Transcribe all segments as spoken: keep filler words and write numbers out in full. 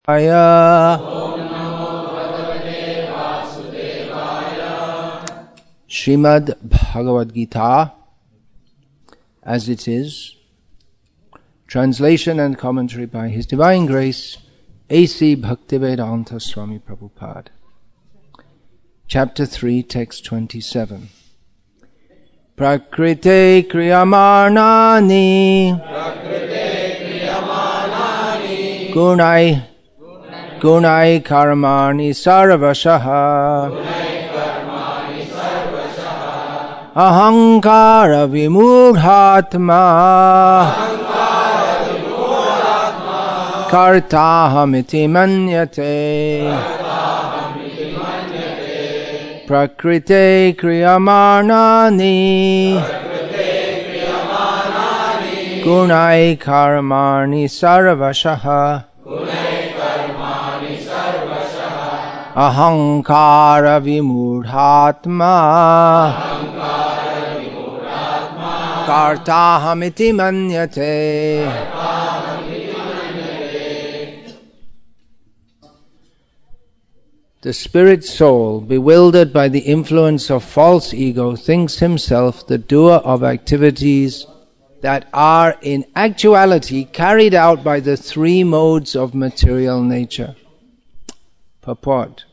Aya. Srimad Bhagavad Gita, as it is, translation and commentary by His Divine Grace, A C Bhaktivedanta Swami Prabhupada. Chapter three, text twenty-seven. Prakrite kriyamanani gunai gunai karmani sarvashaha ahankara vimurhatma kartahamiti manyate prakrite kriyamanani gunai karmani sarvashaha ahankara vimurhatma kartahamiti manyate. The spirit soul, bewildered by the influence of false ego, thinks himself the doer of activities that are in actuality carried out by the three modes of material nature. Purport.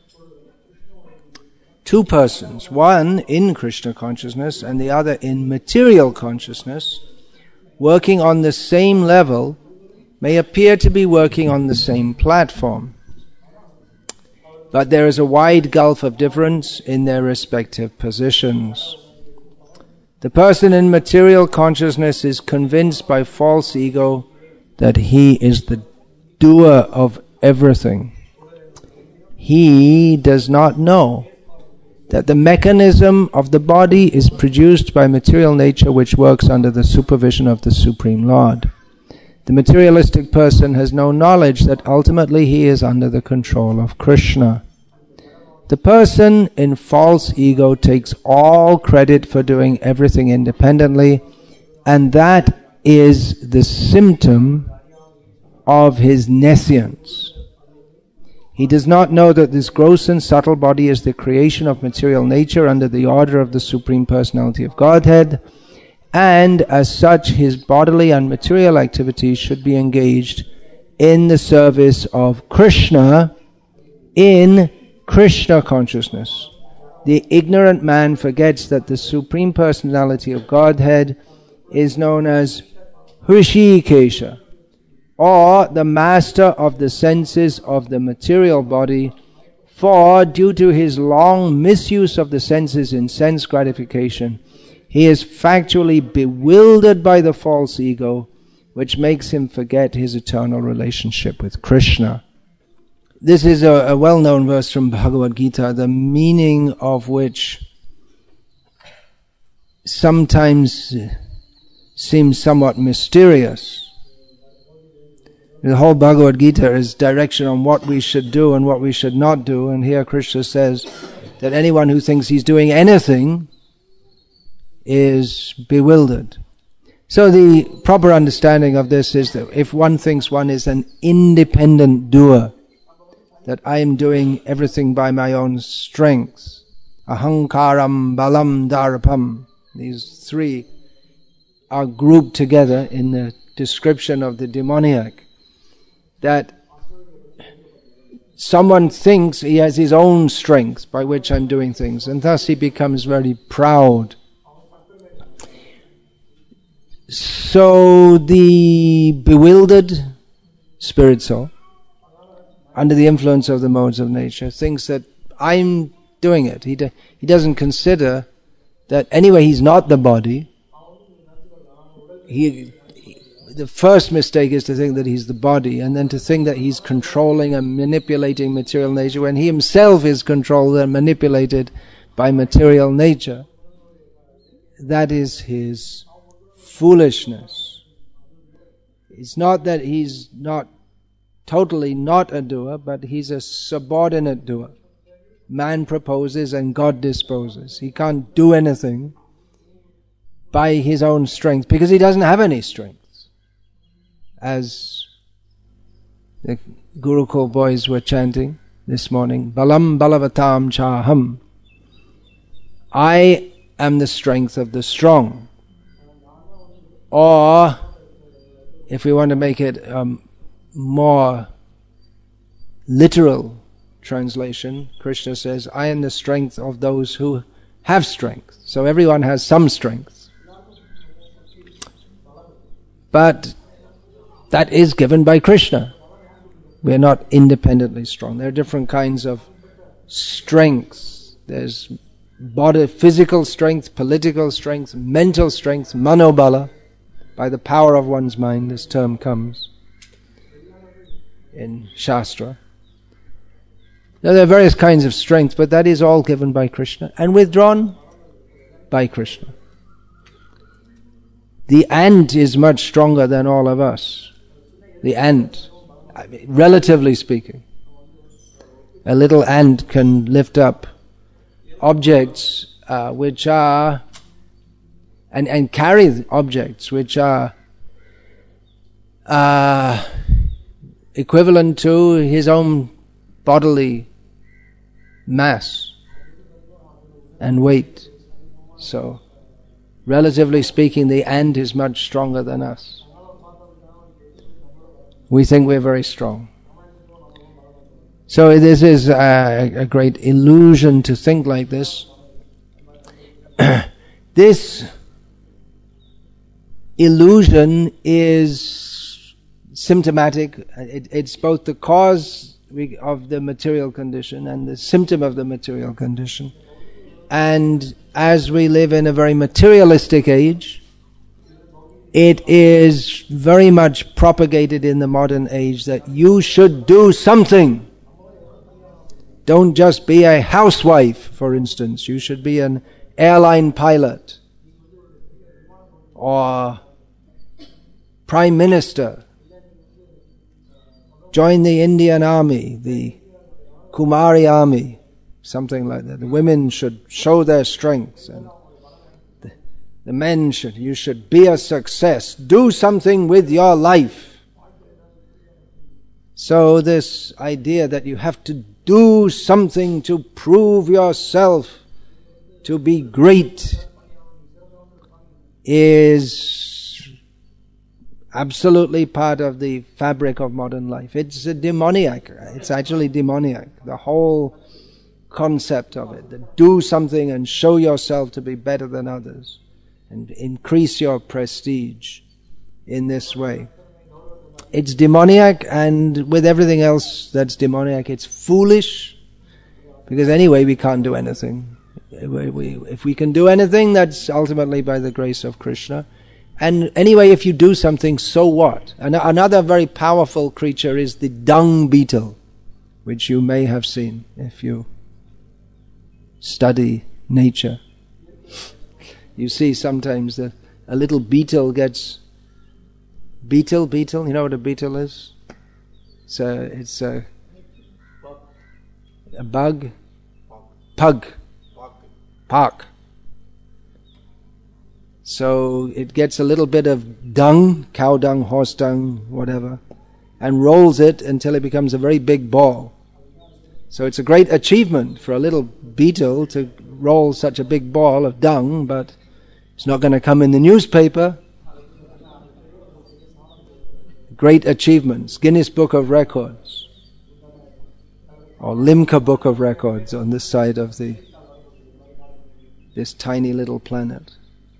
Two persons, one in Krishna consciousness and the other in material consciousness, working on the same level, may appear to be working on the same platform. But there is a wide gulf of difference in their respective positions. The person in material consciousness is convinced by false ego that he is the doer of everything. He does not know that the mechanism of the body is produced by material nature, which works under the supervision of the Supreme Lord. The materialistic person has no knowledge that ultimately he is under the control of Krishna. The person in false ego takes all credit for doing everything independently, and that is the symptom of his nescience. He does not know that this gross and subtle body is the creation of material nature under the order of the Supreme Personality of Godhead, and as such his bodily and material activities should be engaged in the service of Krishna in Krishna consciousness. The ignorant man forgets that the Supreme Personality of Godhead is known as Hrishikesha, or the master of the senses of the material body, for due to his long misuse of the senses in sense gratification, he is factually bewildered by the false ego, which makes him forget his eternal relationship with Krishna. This is a, a well-known verse from Bhagavad Gita, the meaning of which sometimes seems somewhat mysterious. The whole Bhagavad Gita is direction on what we should do and what we should not do, and here Krishna says that anyone who thinks he's doing anything is bewildered. So the proper understanding of this is that if one thinks one is an independent doer, that I am doing everything by my own strength, ahankaram balam darapam, these three are grouped together in the description of the demoniac, that someone thinks he has his own strength by which I'm doing things, and thus he becomes very proud. So the bewildered spirit soul, under the influence of the modes of nature, thinks that I'm doing it. He, do, he doesn't consider that anyway he's not the body. He, the first mistake is to think that he's the body, and then to think that he's controlling and manipulating material nature when he himself is controlled and manipulated by material nature. That is his foolishness. It's not that he's not totally not a doer, but he's a subordinate doer. Man proposes and God disposes. He can't do anything by his own strength because he doesn't have any strength. As the Gurukul boys were chanting this morning, Balam Balavatam Chaham. I am the strength of the strong. Or, if we want to make it um, more literal translation, Krishna says, I am the strength of those who have strength. So everyone has some strength. But that is given by Krishna. We are not independently strong. There are different kinds of strengths. There's body, physical strength, political strength, mental strength, manobala. By the power of one's mind, this term comes in Shastra. Now there are various kinds of strength, but that is all given by Krishna and withdrawn by Krishna. The ant is much stronger than all of us. The ant, I mean, relatively speaking. A little ant can lift up objects uh, which are, and, and carry objects which are uh, equivalent to his own bodily mass and weight. So, relatively speaking, the ant is much stronger than us. We think we're very strong. So this is a, a great illusion to think like this. This illusion is symptomatic. It, it's both the cause of the material condition and the symptom of the material condition. And as we live in a very materialistic age, it is very much propagated in the modern age that you should do something. Don't just be a housewife, for instance. You should be an airline pilot or prime minister. Join the Indian army, the Kumari army, something like that. The women should show their strength, and the, the men should, you should be a success. Do something with your life. So this idea that you have to do something to prove yourself to be great is absolutely part of the fabric of modern life. It's a demoniac. It's actually demoniac. The whole concept of it. That do something and show yourself to be better than others and increase your prestige in this way. It's demoniac, and with everything else that's demoniac, it's foolish, because anyway we can't do anything. If we can do anything, that's ultimately by the grace of Krishna. And anyway, if you do something, so what? And another very powerful creature is the dung beetle, which you may have seen if you study nature. You see sometimes that a little beetle gets beetle beetle you know what a beetle is? It's a, it's a, a bug pug park. So it gets a little bit of dung, cow dung, horse dung, whatever, and rolls it until it becomes a very big ball. So it's a great achievement for a little beetle to roll such a big ball of dung, but it's not going to come in the newspaper. Great achievements, Guinness Book of Records, or Limca Book of Records on this side of the this tiny little planet.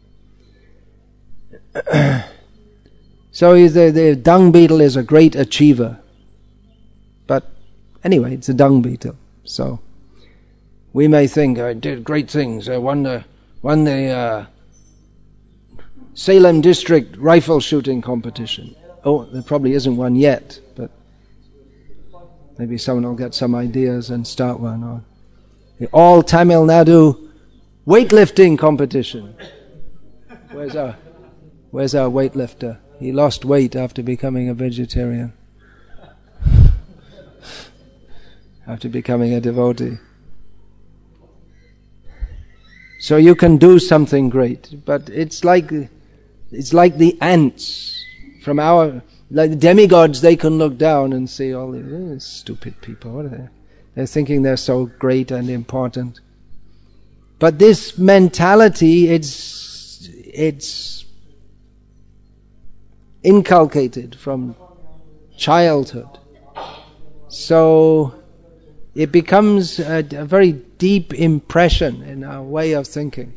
So the, the dung beetle is a great achiever. But anyway, it's a dung beetle. So we may think, I did great things. I won the, won the uh, Salem District rifle shooting competition. Oh, there probably isn't one yet, but maybe someone will get some ideas and start one. Or the All Tamil Nadu weightlifting competition. Where's our, where's our weightlifter? He lost weight after becoming a vegetarian. After becoming a devotee. So you can do something great, but it's like it's like the ants. From our Like the demigods, they can look down and see all these oh, stupid people. What are they? They're thinking they're so great and important. But this mentality, it's it's inculcated from childhood. So it becomes a, a very deep impression in our way of thinking.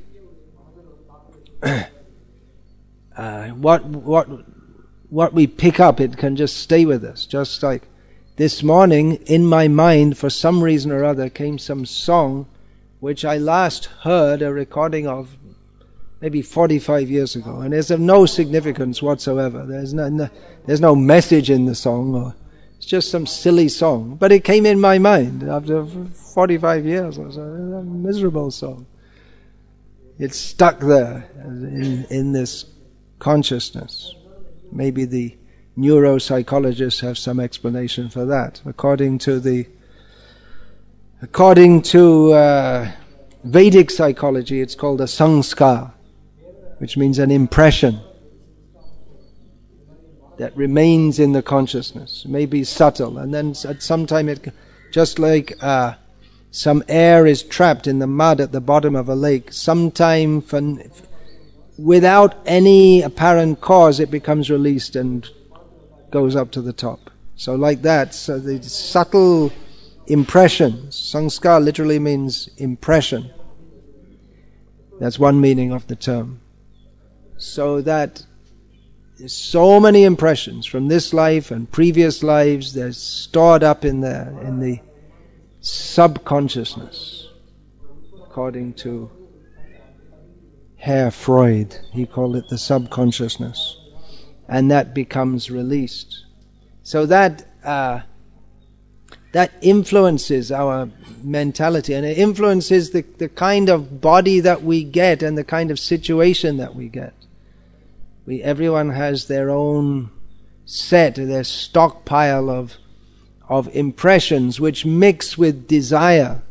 uh, what what what we pick up, it can just stay with us. Just like this morning, in my mind, for some reason or other, came some song which I last heard a recording of maybe forty-five years ago, and it's of no significance whatsoever. There's no, no there's no message in the song, or it's just some silly song. But it came in my mind after forty-five years or so. It's a miserable song. It's stuck there in, in this consciousness. Maybe the neuropsychologists have some explanation for that. According to the, according to uh, Vedic psychology, it's called a sanskar, which means an impression that remains in the consciousness. It may be subtle, and then at some time it, just like uh, some air is trapped in the mud at the bottom of a lake, sometime for, without any apparent cause it becomes released and goes up to the top. So like that, so the subtle impressions, sanskar literally means impression. That's one meaning of the term. So that there's so many impressions from this life and previous lives, they're stored up in there, in the subconsciousness. According to Herr Freud, he called it the subconsciousness. And that becomes released. So that uh, that influences our mentality, and it influences the, the kind of body that we get and the kind of situation that we get. We everyone has their own set, their stockpile of of impressions which mix with desire,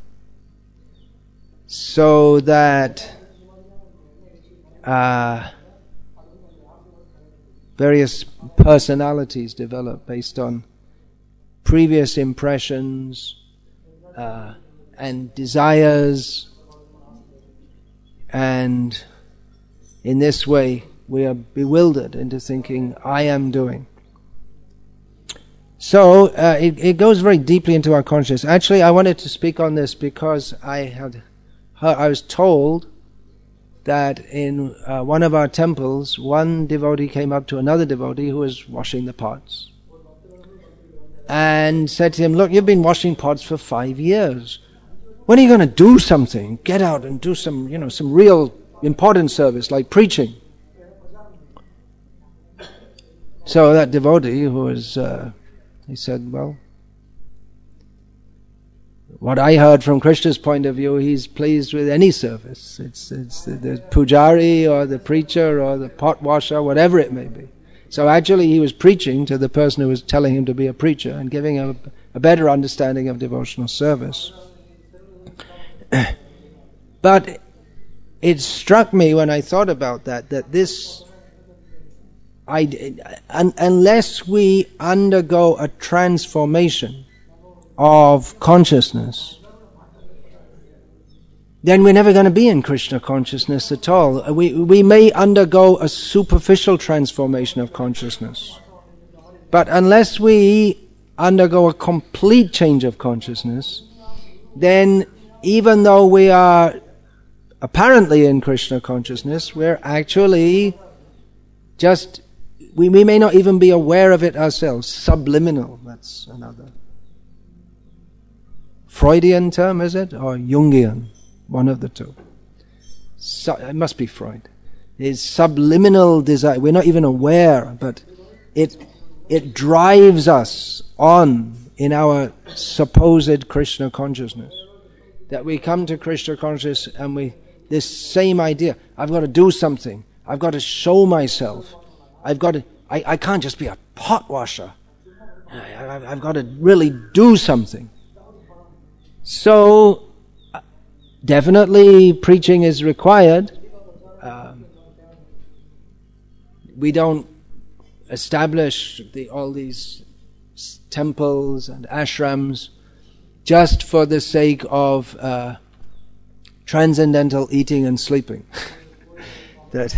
so that uh, various personalities develop based on previous impressions uh, and desires, and in this way we are bewildered into thinking, I am doing. So uh, it, it goes very deeply into our consciousness. Actually, I wanted to speak on this because I had heard, I was told that in uh, one of our temples, one devotee came up to another devotee who was washing the pots and said to him, look, you've been washing pots for five years. When are you going to do something? Get out and do some, you know, some real important service like preaching. So that devotee who was, uh, he said, well, what I heard from Krishna's point of view, he's pleased with any service. It's it's the, the pujari or the preacher or the pot washer, whatever it may be. So actually he was preaching to the person who was telling him to be a preacher and giving him a, a better understanding of devotional service. But it struck me when I thought about that, that this, I, un, unless we undergo a transformation of consciousness, then we're never going to be in Krishna consciousness at all. We we may undergo a superficial transformation of consciousness, but unless we undergo a complete change of consciousness, then even though we are apparently in Krishna consciousness, we're actually just, we, we may not even be aware of it ourselves. Subliminal, that's another Freudian term, is it? Or Jungian? One of the two. So, it must be Freud. It's subliminal desire. We're not even aware, but it it drives us on in our supposed Krishna consciousness. That we come to Krishna consciousness and we, this same idea, I've got to do something. I've got to show myself. I've got to, I, I can't just be a pot washer. I, I've got to really do something. So, definitely preaching is required. Um, we don't established the, all these temples and ashrams just for the sake of uh, transcendental eating and sleeping. That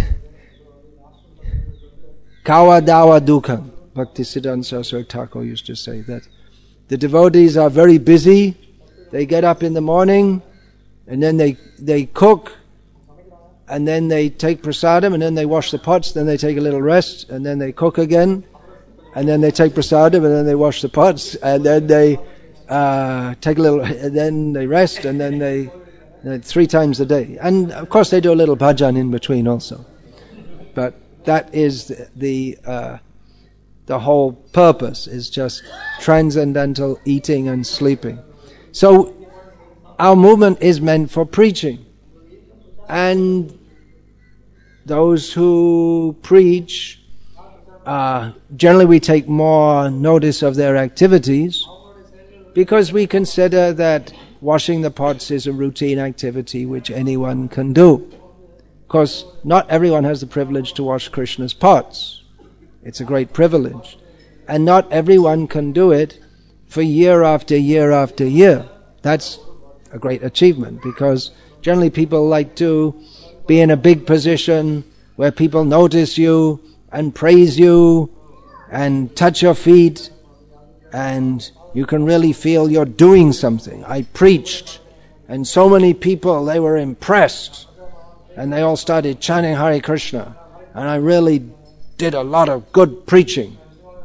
kawa dawa dukkam, Bhaktisiddhanta Saraswati Thakur used to say that the devotees are very busy. They get up in the morning and then they they cook and then they take prasadam and then they wash the pots, then they take a little rest and then they cook again and then they take prasadam and then they wash the pots and then they uh, take a little, and then they rest and then they, uh, three times a day. And of course they do a little bhajan in between also. But that is the, the uh, the whole purpose, is just transcendental eating and sleeping. So our movement is meant for preaching. And those who preach, uh, generally we take more notice of their activities because we consider that washing the pots is a routine activity which anyone can do. Of course, not everyone has the privilege to wash Krishna's pots. It's a great privilege. And not everyone can do it for year after year after year. That's a great achievement, because generally people like to be in a big position where people notice you and praise you and touch your feet and you can really feel you're doing something. I preached and so many people, they were impressed and they all started chanting Hare Krishna, and I really did a lot of good preaching.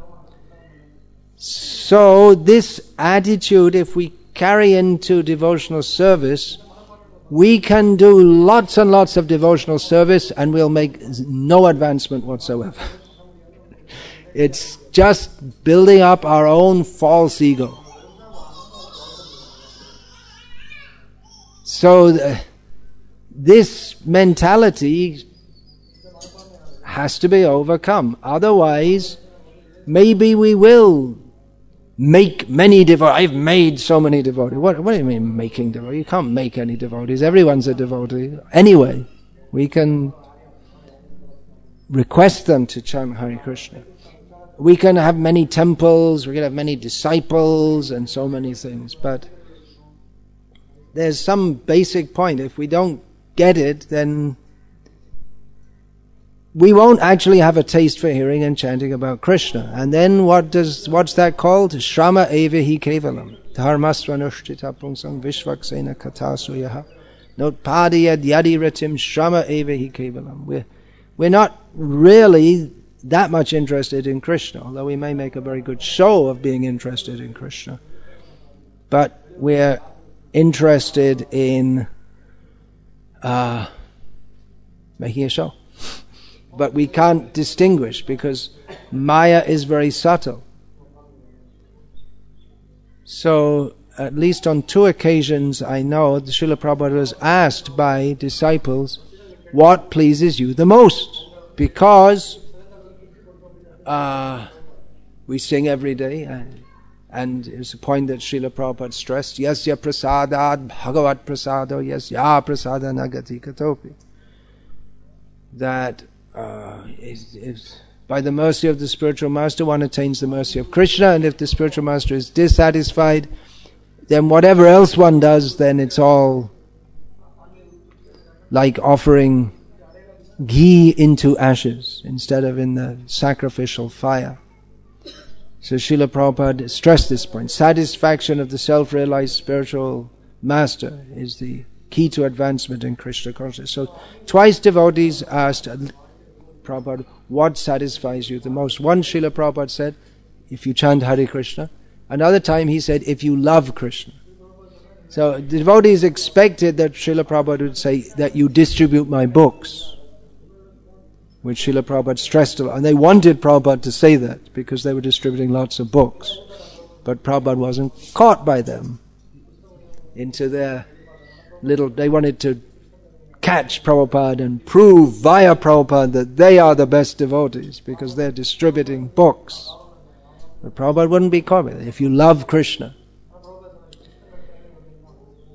So this attitude, if we carry into devotional service, we can do lots and lots of devotional service and we'll make no advancement whatsoever. It's just building up our own false ego. So the, this mentality has to be overcome. Otherwise, maybe we will make many devotees. I've made so many devotees. What, what do you mean making devotees? You can't make any devotees. Everyone's a devotee. Anyway, we can request them to chant Hare Krishna. We can have many temples, we can have many disciples and so many things. But there's some basic point. If we don't get it, then we won't actually have a taste for hearing and chanting about Krishna. And then what does what's that called? Shrama eva hi kevalam. Dharmasvanushtita pungsam vishvaksena katasuyaha. Notpadiyad yadi ratim shrama eva hi kevalam. We're, we're not really that much interested in Krishna, although we may make a very good show of being interested in Krishna. But we're interested in uh, making a show. But we can't distinguish because Maya is very subtle. So, at least on two occasions I know, the Srila Prabhupada was asked by disciples, what pleases you the most? Because uh, we sing every day, and, and it's a point that Srila Prabhupada stressed, yasya prasadad bhagavat prasado yasya prasada nagati katopi. That Uh, is, is by the mercy of the spiritual master one attains the mercy of Krishna, and if the spiritual master is dissatisfied, then whatever else one does, then it's all like offering ghee into ashes instead of in the sacrificial fire. So Srila Prabhupada stressed this point. Satisfaction of the self-realized spiritual master is the key to advancement in Krishna consciousness. So twice devotees asked Prabhupada, what satisfies you the most? One, Srila Prabhupada said, if you chant Hare Krishna. Another time he said, if you love Krishna. So the devotees expected that Srila Prabhupada would say that you distribute my books, which Srila Prabhupada stressed a lot. And they wanted Prabhupada to say that because they were distributing lots of books. But Prabhupada wasn't caught by them into their little, they wanted to catch Prabhupada and prove via Prabhupada that they are the best devotees because they're distributing books. But Prabhupada wouldn't be caught with it. If you love Krishna.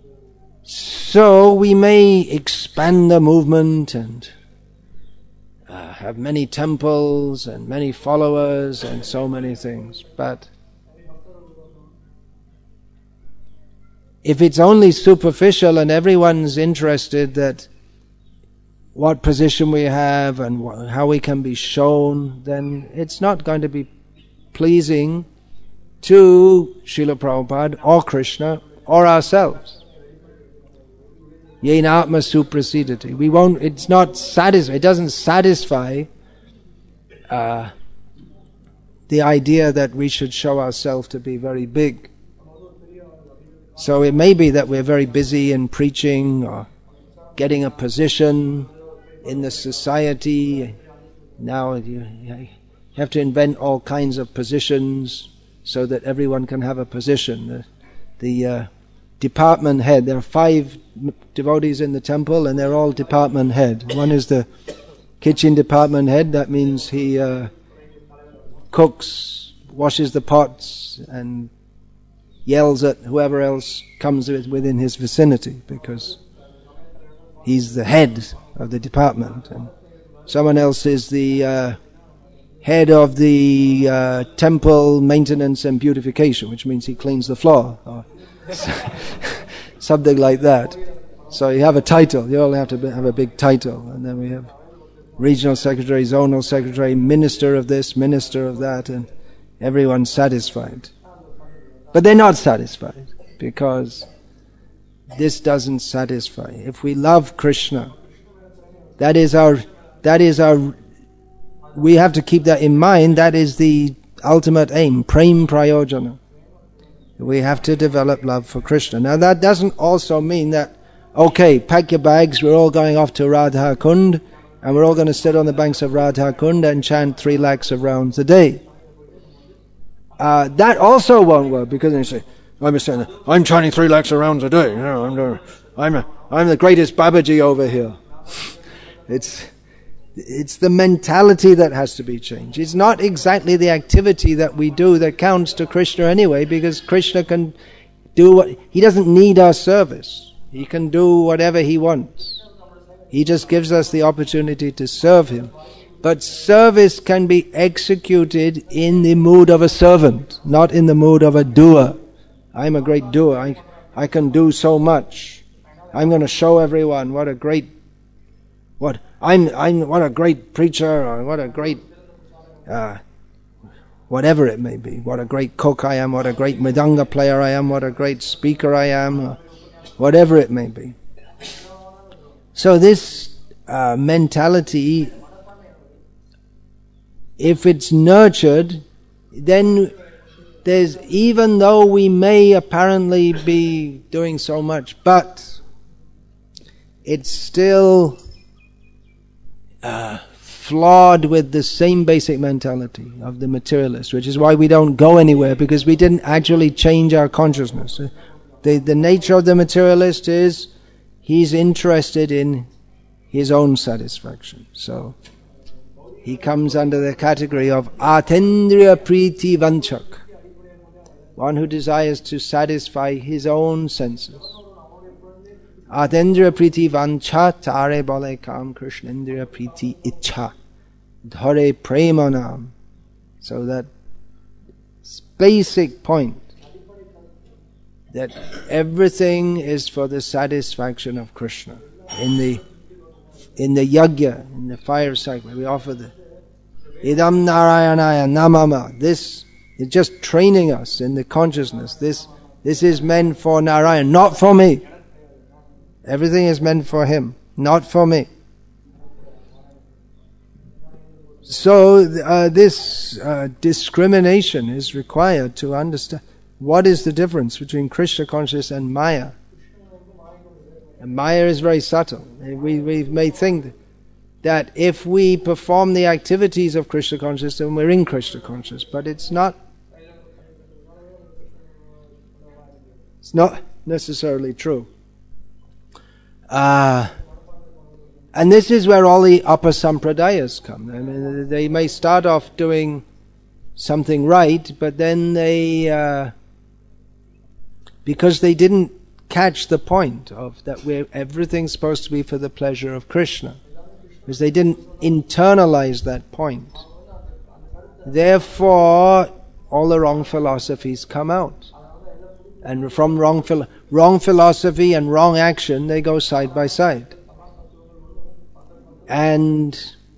So we may expand the movement and uh, have many temples and many followers and so many things. But if it's only superficial and everyone's interested that what position we have and wh- how we can be shown, then it's not going to be pleasing to Srila Prabhupada or Krishna or ourselves. Yena atma suprasidati. We won't, it's not satisfy, it doesn't satisfy uh, the idea that we should show ourselves to be very big. So it may be that we're very busy in preaching or getting a position in the society. Now you, you have to invent all kinds of positions so that everyone can have a position. The, the uh, department head, there are five devotees in the temple and they're all department head. One is the kitchen department head, that means he uh, cooks, washes the pots and yells at whoever else comes within his vicinity because he's the head of the department. And someone else is the uh, head of the uh, temple maintenance and beautification, which means he cleans the floor or something like that. So you have a title, you all have to have a big title. And then we have regional secretary, zonal secretary, minister of this, minister of that, and everyone's satisfied. But they're not satisfied because this doesn't satisfy. If we love Krishna, that is our, that is our, we have to keep that in mind. That is the ultimate aim, prem prayojana. We have to develop love for Krishna. Now that doesn't also mean that, okay, pack your bags, we're all going off to Radha Kund, and we're all going to sit on the banks of Radha Kund and chant three lakhs of rounds a day. Uh, that also won't work because they say, I'm saying, I'm chanting three lakhs of rounds a day. You know, I'm the, I'm a, I'm the greatest Babaji over here. It's it's the mentality that has to be changed. It's not exactly the activity that we do that counts to Krishna anyway, because Krishna can do what he doesn't need our service. He can do whatever he wants. He just gives us the opportunity to serve him. But service can be executed in the mood of a servant, not in the mood of a doer. I'm a great doer. I, I can do so much. I'm going to show everyone what a great, what I'm, I'm, what a great preacher, or what a great, uh, whatever it may be. What a great cook I am. What a great mridanga player I am. What a great speaker I am. Or whatever it may be. So this uh, mentality, if it's nurtured, then there's, even though we may apparently be doing so much, but it's still uh, flawed with the same basic mentality of the materialist, which is why we don't go anywhere, because we didn't actually change our consciousness. The, the nature of the materialist is he's interested in his own satisfaction. So he comes under the category of Atendriya Priti Vanchak, one who desires to satisfy his own senses. Atendriya Priti Vancha Tare Bale Kam Krishnendriya Priti Ichha Dhare Premanam. So that basic point, that everything is for the satisfaction of Krishna. In the in the yajna, in the fire cycle, we offer the Idam Narayanaya Namama. This is just training us in the consciousness. This this is meant for Narayan, not for me. Everything is meant for him, not for me. So uh, this uh, discrimination is required to understand what is the difference between Krishna consciousness and Maya. And Maya is very subtle. We, we may think that if we perform the activities of Krishna consciousness, then we're in Krishna consciousness, but it's not. It's not necessarily true. Uh, and this is where all the upper sampradayas come. I mean, they may start off doing something right, but then they, uh, because they didn't catch the point of that we're, everything's supposed to be for the pleasure of Krishna. because they didn't internalize that point. Therefore, all the wrong philosophies come out. And from wrong, philo- wrong philosophy and wrong action, they go side by side. And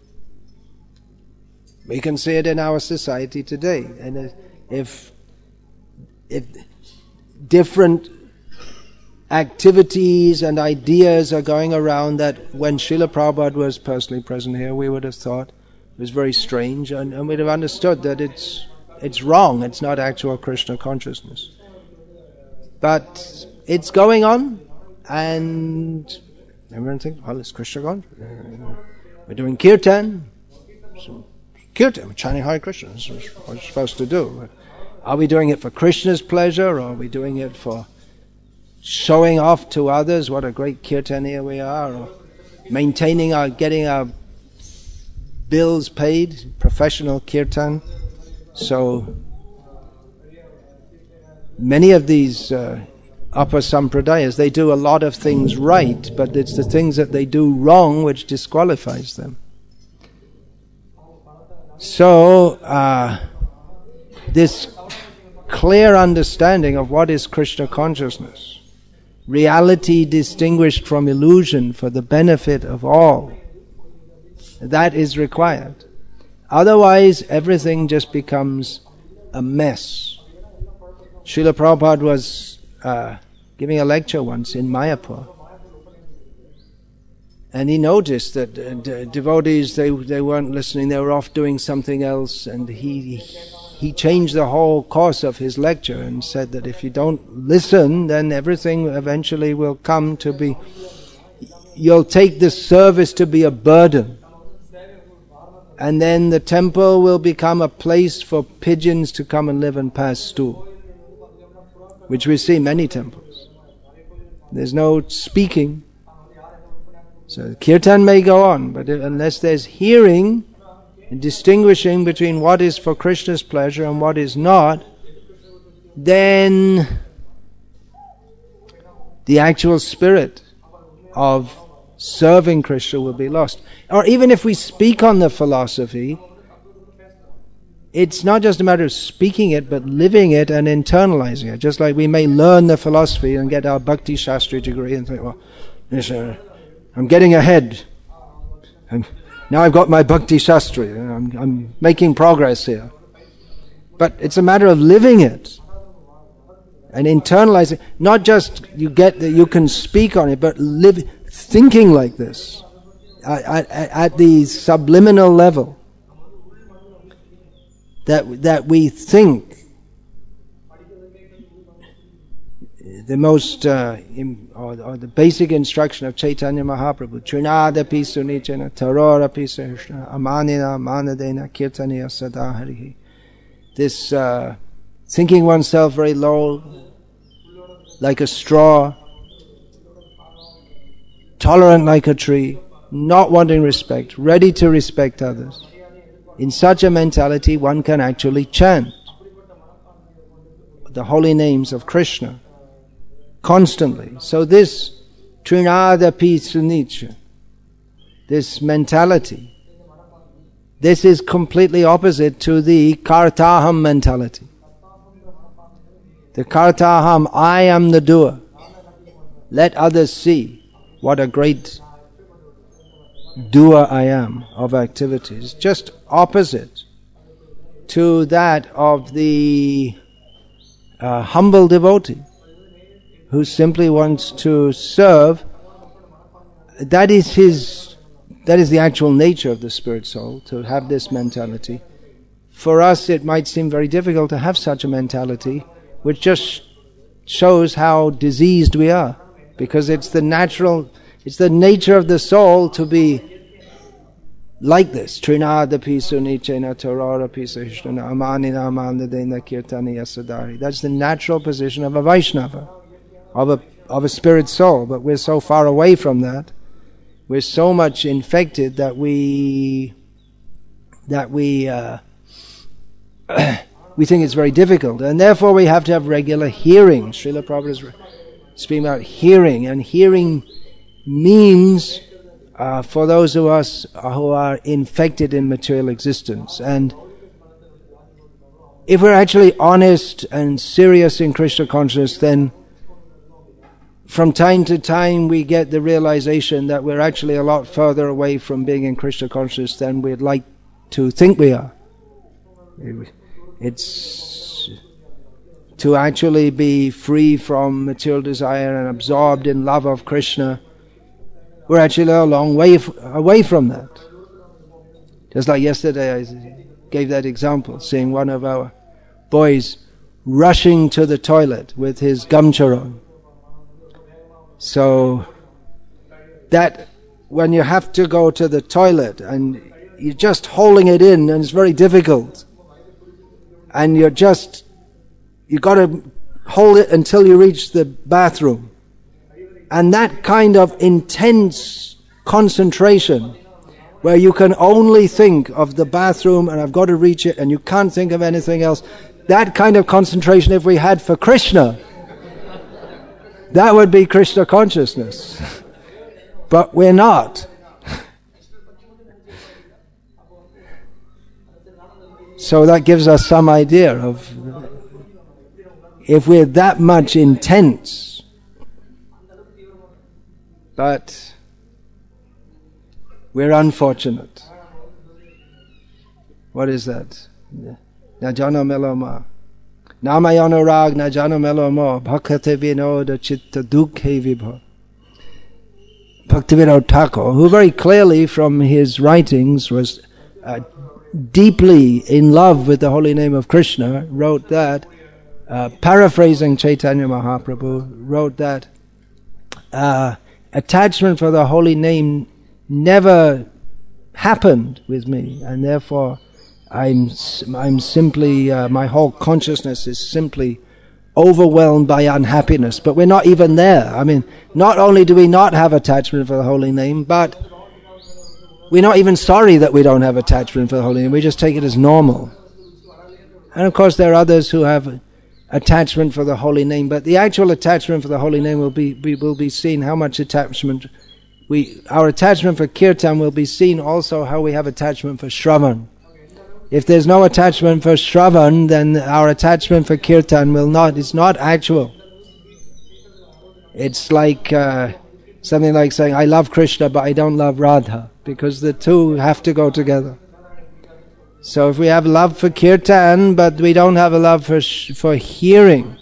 we can see it in our society today. And if, if different activities and ideas are going around that when Srila Prabhupada was personally present here, we would have thought it was very strange, and, and we'd have understood that it's it's wrong, it's not actual Krishna consciousness. But it's going on, and everyone thinks, well, it's Krishna consciousness. We're doing kirtan, so kirtan, we're chanting Hare Krishna, this is what we're supposed to do. Are we doing it for Krishna's pleasure, or are we doing it for showing off to others what a great kirtaniya we are, or maintaining our, getting our bills paid, professional kirtan? So many of these uh, upper sampradayas, they do a lot of things right, but it's the things that they do wrong which disqualifies them. So uh, this clear understanding of what is Krishna consciousness, reality distinguished from illusion for the benefit of all, that is required. Otherwise, everything just becomes a mess. Srila Prabhupada was uh, giving a lecture once in Mayapur, and he noticed that uh, d- devotees, they they weren't listening, they were off doing something else, and he he changed the whole course of his lecture and said that if you don't listen, then everything eventually will come to be, you'll take this service to be a burden. And then the temple will become a place for pigeons to come and live and pass stool, which we see many temples. There's no speaking. So kirtan may go on, but unless there's hearing and distinguishing between what is for Krishna's pleasure and what is not, then the actual spirit of serving Krishna will be lost. Or even if we speak on the philosophy, it's not just a matter of speaking it, but living it and internalizing it. Just like we may learn the philosophy and get our Bhakti Shastri degree and think, well, yes, uh, I'm getting ahead. I'm, now I've got my Bhakti Shastri. I'm, I'm making progress here. But it's a matter of living it and internalizing. Not just you get that you can speak on it, but live thinking like this at, at, at the subliminal level. That that we think. The most, uh, im, or, or the basic instruction of Chaitanya Mahaprabhu, Trinadapi sunichana, tarorapi sahishna, amanina manadena kirtaniya sadaharihi. This uh, thinking oneself very low, like a straw, tolerant like a tree, not wanting respect, ready to respect others. In such a mentality, one can actually chant the holy names of Krishna constantly. So this Trinadapi Sunicha, this mentality, this is completely opposite to the Kartaham mentality. The Kartaham, I am the doer. Let others see what a great doer I am of activities. Just opposite to that of the uh, humble devotee who simply wants to serve. That is his, that is the actual nature of the spirit soul, to have this mentality. For us it might seem very difficult to have such a mentality, which just shows how diseased we are, because it's the natural, it's the nature of the soul to be like this. Trinadapi sunichena tarorapi sahishna amanina mandadena kirtaniya sadari. That's the natural position of a Vaishnava, of a of a spirit soul. But we're so far away from that. We're so much infected that we that we uh, we think it's very difficult, and therefore we have to have regular hearing. Srila Prabhupada is speaking about hearing, and hearing means uh, for those of us who are infected in material existence. And if we're actually honest and serious in Krishna consciousness, then from time to time we get the realization that we're actually a lot further away from being in Krishna consciousness than we'd like to think we are. It's to actually be free from material desire and absorbed in love of Krishna. We're actually a long way f- away from that. Just like yesterday I gave that example, seeing one of our boys rushing to the toilet with his gamcha on. So that when you have to go to the toilet and you're just holding it in and it's very difficult, and you're just, you got to hold it until you reach the bathroom, and that kind of intense concentration where you can only think of the bathroom and I've got to reach it and you can't think of anything else, that kind of concentration, if we had for Krishna, that would be Krishna consciousness. But we're not. So that gives us some idea of, if we're that much intense. But we're unfortunate. What is that? Najana meloma. Namayana na jana meloma. Bhakate vinoda chitta dukhe vibha. Bhaktivinoda Thakur, who very clearly from his writings was uh, deeply in love with the holy name of Krishna, wrote that, uh, paraphrasing Chaitanya Mahaprabhu, wrote that uh, attachment for the holy name never happened with me, and therefore I'm I'm simply, uh, my whole consciousness is simply overwhelmed by unhappiness. But we're not even there. I mean, not only do we not have attachment for the holy name, but we're not even sorry that we don't have attachment for the holy name. We just take it as normal. And of course there are others who have attachment for the holy name, but the actual attachment for the holy name will be, be will be seen how much attachment we, our attachment for kirtan will be seen also how we have attachment for Shravan. If there's no attachment for Shravan, then our attachment for kirtan will not, it's not actual. It's like uh, something like saying, I love Krishna but I don't love Radha, because the two have to go together. So if we have love for kirtan but we don't have a love for sh- for hearing,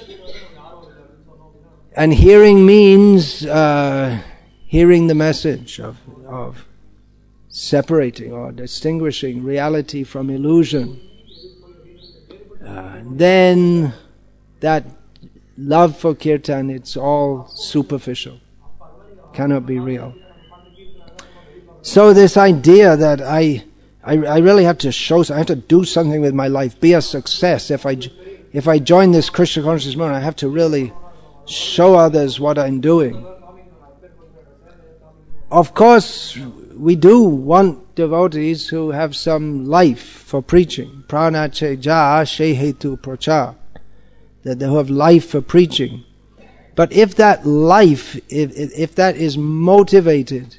and hearing means uh, hearing the message of of separating or distinguishing reality from illusion, uh, then that love for kirtan, it's all superficial, cannot be real. So this idea that I, I, I really have to show, I have to do something with my life, be a success. If I, if I join this Krishna consciousness movement, I have to really show others what I'm doing. Of course, we do want devotees who have some life for preaching. Prana che ja she hetu prachar. That they have life for preaching. But if that life, if, if that is motivated,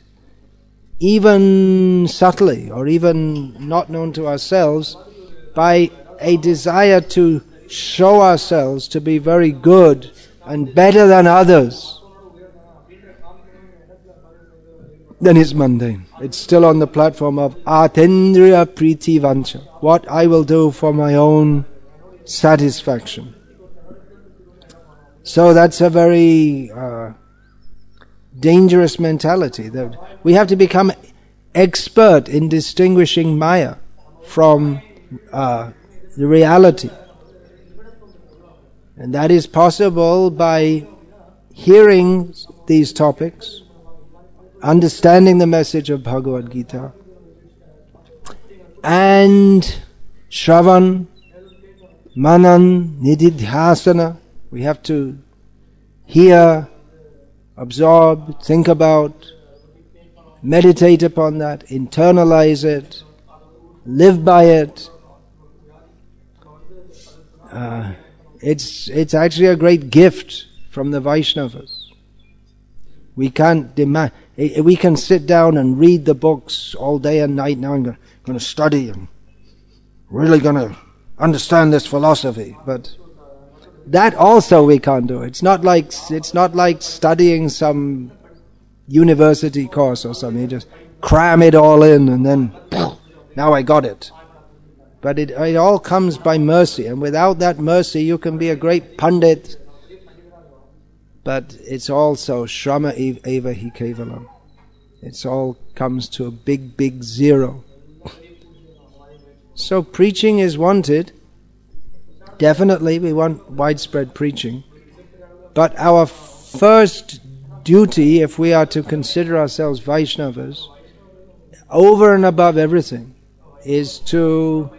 even subtly, or even not known to ourselves, by a desire to show ourselves to be very good and better than others, then it's mundane. It's still on the platform of atendriya priti vancha, what I will do for my own satisfaction. So that's a very uh, dangerous mentality, that we have to become expert in distinguishing Maya from uh, the reality. And that is possible by hearing these topics, understanding the message of Bhagavad Gita, and Shravan, Manan, Nididhyasana. We have to hear, absorb, think about, meditate upon that, internalize it, live by it. Uh, it's it's actually a great gift from the Vaishnavas. We can't demand. We can sit down and read the books all day and night. Now I'm going to study and really going to understand this philosophy. But that also we can't do. It's not like it's not like studying some university course or something. You just cram it all in and then now I got it. But it, it all comes by mercy, and without that mercy you can be a great pundit. But it's also shrama eva hi kevalam. It's all comes to a big, big zero. So preaching is wanted. Definitely we want widespread preaching. But our first duty, if we are to consider ourselves Vaishnavas, over and above everything, is to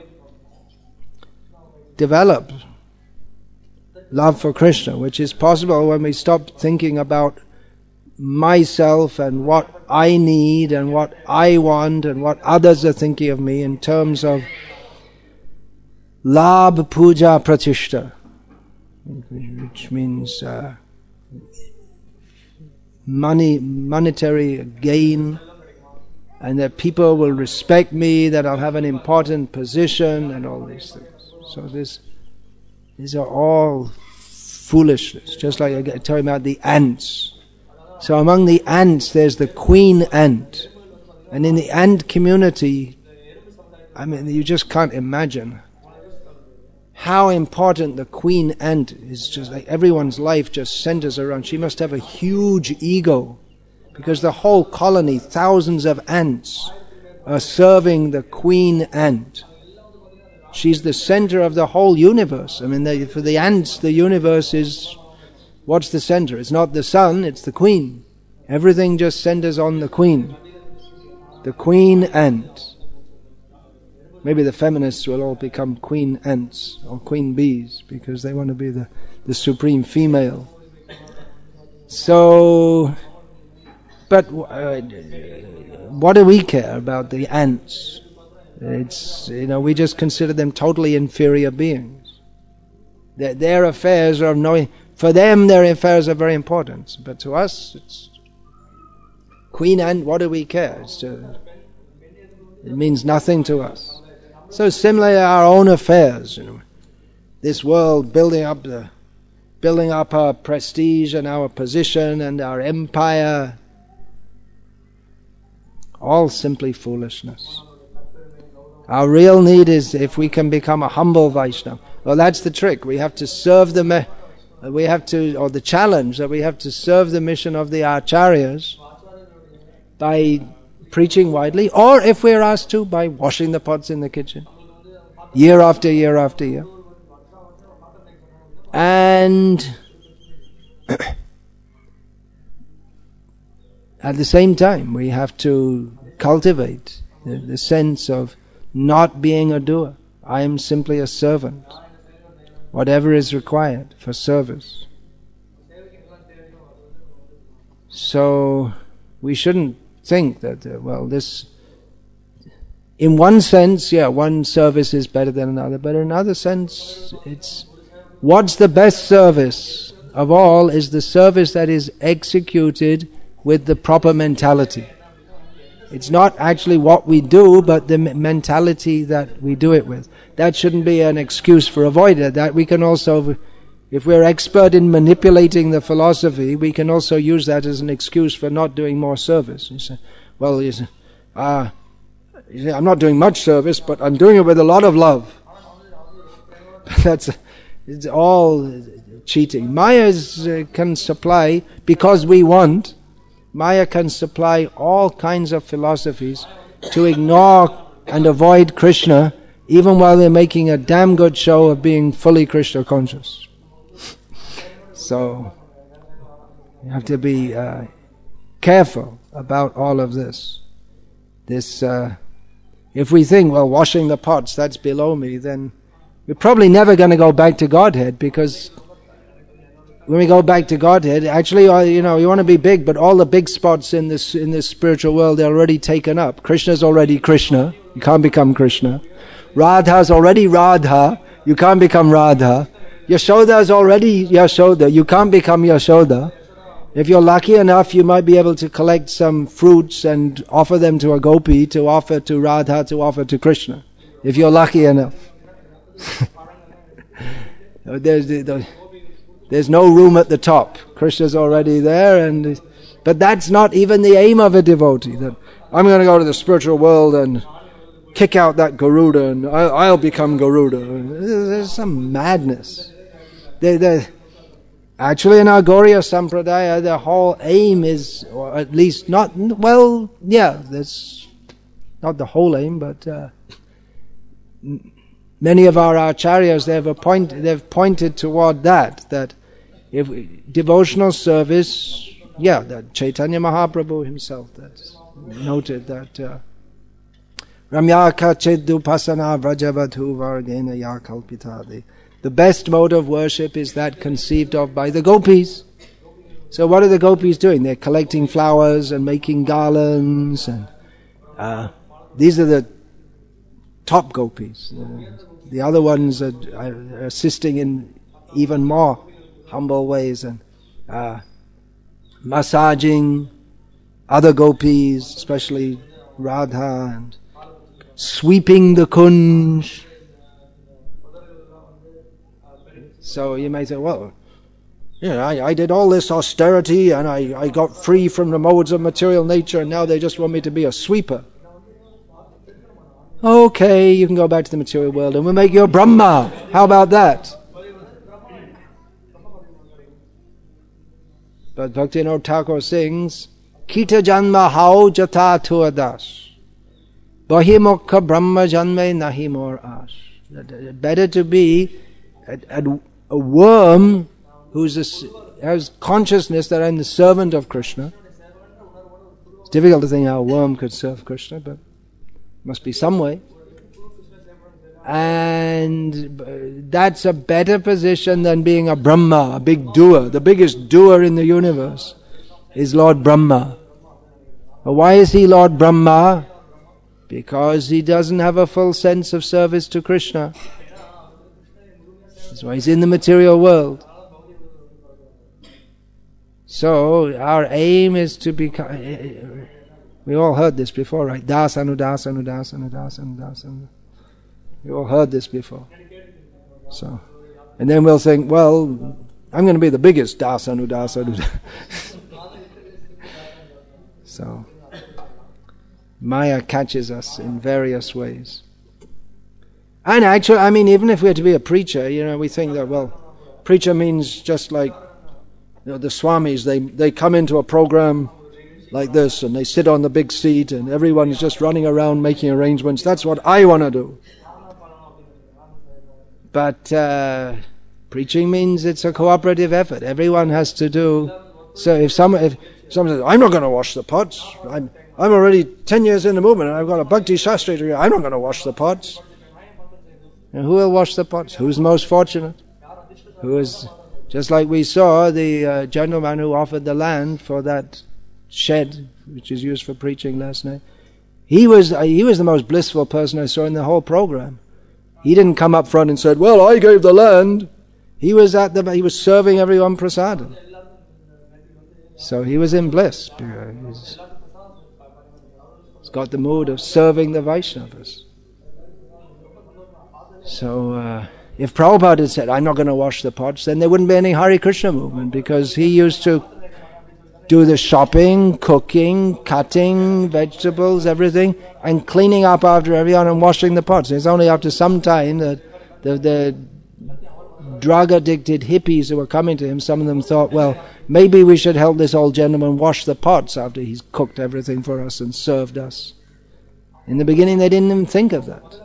develop love for Krishna, which is possible when we stop thinking about myself and what I need and what I want and what others are thinking of me in terms of labh puja pratishta, which means uh, money, monetary gain, and that people will respect me, that I'll have an important position and all these things. So this These are all foolishness, just like I tell you about the ants. So among the ants there's the queen ant. And in the ant community, I mean, you just can't imagine how important the queen ant is. Just like everyone's life just centers around. She must have a huge ego, because the whole colony, thousands of ants, are serving the queen ant. She's the center of the whole universe. I mean, the, for the ants, the universe is, what's the center? It's not the sun, it's the queen. Everything just centers on the queen. The queen ant. Maybe the feminists will all become queen ants or queen bees because they want to be the, the supreme female. So, but uh, what do we care about the ants? It's, you know, we just consider them totally inferior beings. Their, their affairs are no, for them their affairs are very important, but to us it's queen ant, what do we care? It's just, it means nothing to us. So similarly our own affairs, you know, this world building up the, building up our prestige and our position and our empire, all simply foolishness. Our real need is if we can become a humble Vaishnava. Well, that's the trick. We have to serve the, me- we have to, or the challenge that we have to serve the mission of the Acharyas by preaching widely, or if we're asked to, by washing the pots in the kitchen, year after year after year. And at the same time, we have to cultivate the, the sense of not being a doer. I am simply a servant. Whatever is required for service. So we shouldn't think that, uh, well, this, in one sense, yeah, one service is better than another, but in another sense, it's, what's the best service of all is the service that is executed with the proper mentality. It's not actually what we do, but the mentality that we do it with. That shouldn't be an excuse for avoiding it. That we can also, if we're expert in manipulating the philosophy, we can also use that as an excuse for not doing more service. You say, well, you say, uh, you say, I'm not doing much service, but I'm doing it with a lot of love. That's, it's all cheating. Maya uh, can supply, because we want, Maya can supply all kinds of philosophies to ignore and avoid Krishna, even while they're making a damn good show of being fully Krishna conscious. So, you have to be uh, careful about all of this. This, uh, if we think, well, washing the pots, that's below me, then we're probably never going to go back to Godhead, because when we go back to Godhead, actually, you know, you want to be big, but all the big spots in this in this spiritual world, they're already taken up. Krishna's already Krishna. You can't become Krishna. Radha's already Radha. You can't become Radha. Yashoda's already Yashoda. You can't become Yashoda. If you're lucky enough, you might be able to collect some fruits and offer them to a gopi, to offer to Radha, to offer to Krishna. If you're lucky enough. there's, there's no room at the top. Krishna's already there, and but that's not even the aim of a devotee. That I'm going to go to the spiritual world and kick out that Garuda, and I'll, I'll become Garuda. There's some madness. They, they, actually, in our Gauriya Sampradaya, the whole aim is, or at least not, well, yeah, that's not the whole aim, but uh, many of our acharyas, they've, appointed, they've pointed toward that, that if we, devotional service, yeah, that Chaitanya Mahaprabhu himself, that's noted that uh, Ramyaka Chedupasana Vrajavadhu Vargena Yakalpitadi. The best mode of worship is that conceived of by the gopis. So what are the gopis doing? They're collecting flowers and making garlands, and uh, these are the top gopis. Uh, the other ones are, are assisting in even more humble ways, and uh, massaging other gopis, especially Radha, and sweeping the kunj. So you may say, well, you know, I, I did all this austerity and I, I got free from the modes of material nature, and now they just want me to be a sweeper. Okay, you can go back to the material world and we'll make you a Brahma. How about that? But Bhaktivinoda Thakur sings, Kita janma hao jata tuadas, bahimukha brahma janme nahi mor as. Better to be a, a, a worm who's a, has consciousness that I'm the servant of Krishna. It's difficult to think how a worm could serve Krishna, but must be some way. And that's a better position than being a Brahma, a big doer. The biggest doer in the universe is Lord Brahma. But why is he Lord Brahma? Because he doesn't have a full sense of service to Krishna. That's why he's in the material world. So our aim is to become, we all heard this before, right? Dasanu, dasanu, dasanu, dasanu, dasanu. We all heard this before. So, and then we'll think, well, I'm going to be the biggest dasanu, dasanu. So, Maya catches us in various ways. And actually, I mean, even if we are to be a preacher, you know, we think that, well, preacher means just like, you know, the Swamis, they, they come into a program like this and they sit on the big seat and everyone's just running around making arrangements. That's what I want to do. But uh, preaching means it's a cooperative effort. Everyone has to do. So if someone, if someone says, I'm not going to wash the pots, I'm I'm already ten years in the movement and I've got a Bhakti Shastri degree, I'm not going to wash the pots. And who will wash the pots? Who's the most fortunate? Who is, just like we saw the uh, gentleman who offered the land for that shed, which is used for preaching last night. He was uh, he was the most blissful person I saw in the whole program. He didn't come up front and said, well, I gave the land. He was at the, he was serving everyone prasadam. So he was in bliss. He's, he's got the mood of serving the Vaishnavas. So uh, if Prabhupada had said, I'm not going to wash the pots, then there wouldn't be any Hare Krishna movement, because he used to do the shopping, cooking, cutting vegetables, everything, and cleaning up after everyone and washing the pots. It's only after some time that the, the drug-addicted hippies who were coming to him, some of them thought, well, maybe we should help this old gentleman wash the pots after he's cooked everything for us and served us. In the beginning, they didn't even think of that.